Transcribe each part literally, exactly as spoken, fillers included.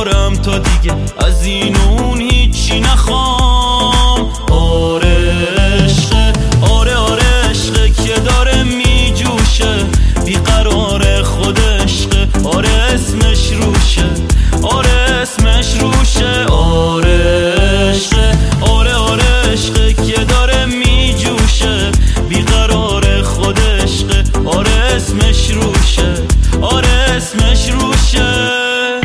دارم تا دیگه از این و اون هیچی نخوام. آره عشقه، آره آره عشقه که داره میجوشه، بیقرار خود عشقه، آره اسمش روشه، آره اسمش روشه. آره عشقه، آره آره عشقه که داره میجوشه، بیقرار خود عشقه، آره اسمش روشه، آره اسمش روشه.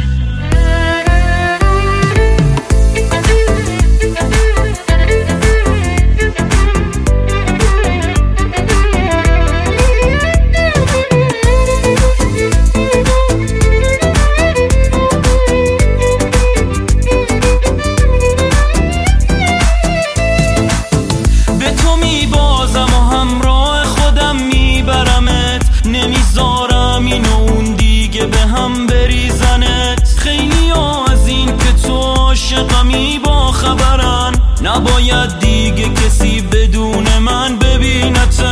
نمیذارم این و اون دیگه به هم بریزنت. خیلی ها از این که تو عاشقمی با خبرن، نباید دیگه کسی بدون من ببینتت.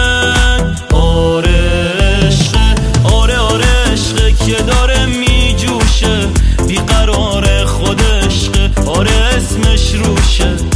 آره عشقه، آره آره عشقه که داره میجوشه، بیقرار خود عشقه، آره اسمش روشه،